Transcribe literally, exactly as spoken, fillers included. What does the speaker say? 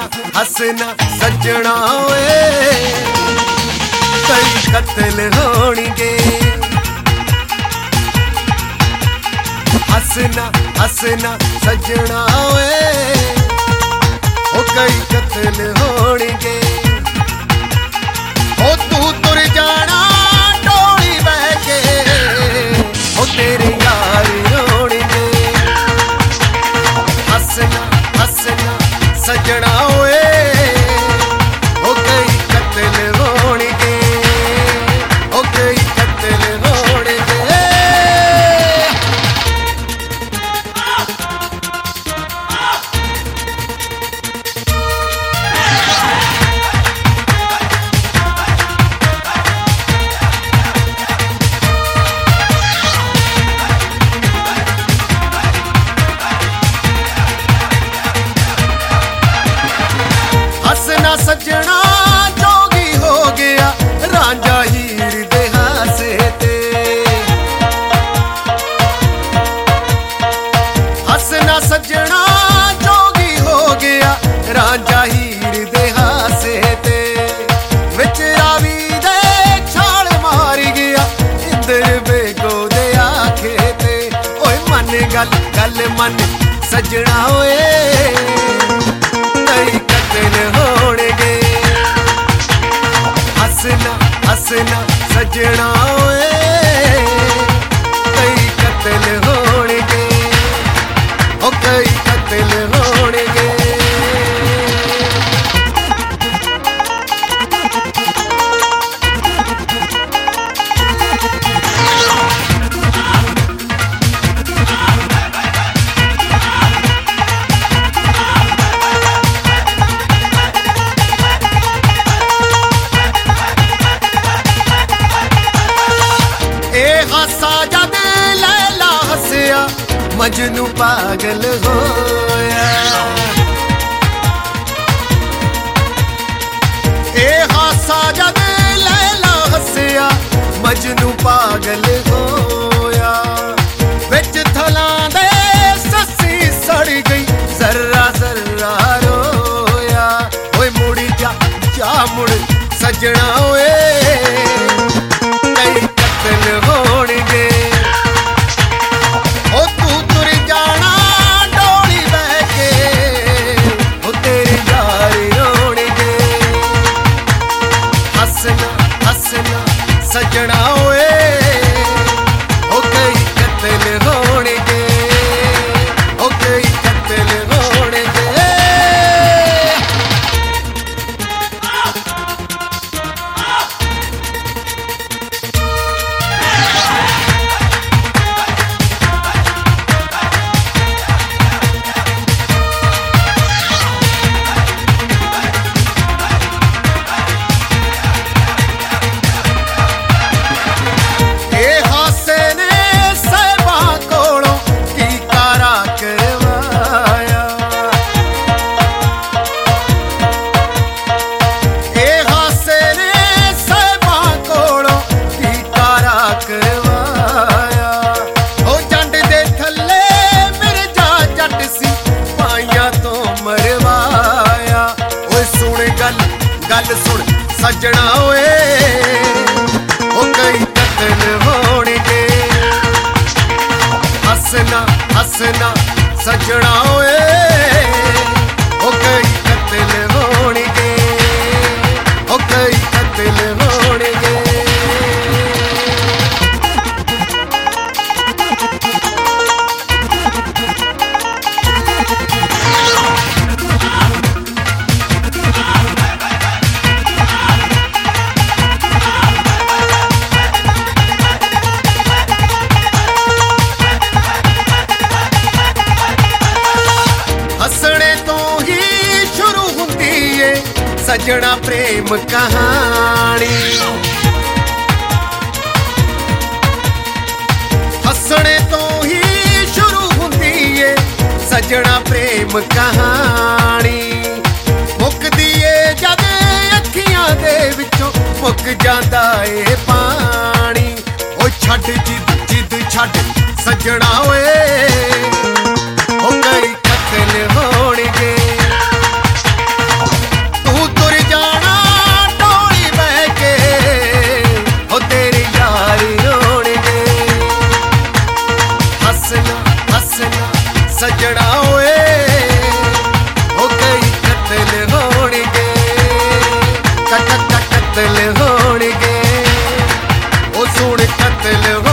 हसना सजना ओए कई कत्ल होणगे। हसना हसना सजना ओए ओ कई कत्ल होणगे। ओ तू तुर जाना डोली बह के ओ तेरे यार होणगे। हसना हसना सजना ओए ओ कई कत्ल होणगे ओ कई कत्ल होणगे। हसना सजना जोगी हो गया रांझा हीर दे हासे ते। हसना सजना जोगी हो गया रांझा हीर दे हासे ते। विच रावी दे छाल मार गया इंदर बेगो दे आखे ते। ओए मन गल गल मन सजना ओए कई कत्ल होणगे। हसना हसना सजना ओए कई कत्ल होणगे ओ कई कत्ल होणगे। हासा जद लैला हसया मजनू पागल होया। ए हासा जद लैला हसया मजनू पागल होया। विच थलां दे सस्सी सड़ गई जर्रा जर्रा रोया। ओए मुड़ जा जा मुड़ सजना ओए कई कत्ल होणगे। ओ तू तुर जाना डोली बह के ओ तेरे यार होणगे। हसना हसना सजना ओए ओ कई कत्ल होणगे ओ कई कत्ल होणगे। गल सुन सजना ओए ओ कई कत्ल होणगे। हसना हसना सजना ओए ओ कई कत्ल होणगे ओ कई कत्ल होणगे। हसने तो ही शुरू हुंदी है सजना प्रेम कहानी। हसने तो ही शुरू हुंदी है सजना प्रेम कहानी। मुकदी है जद अखियां दे विचों मुक जांदा ए पानी। ओ छड्ड जिद जिद छड्ड सजना ओए ओ कई कत्ल होणगे। सजना होए हो कई कतल होणगे, कतल होणगे, ओ सुन कतल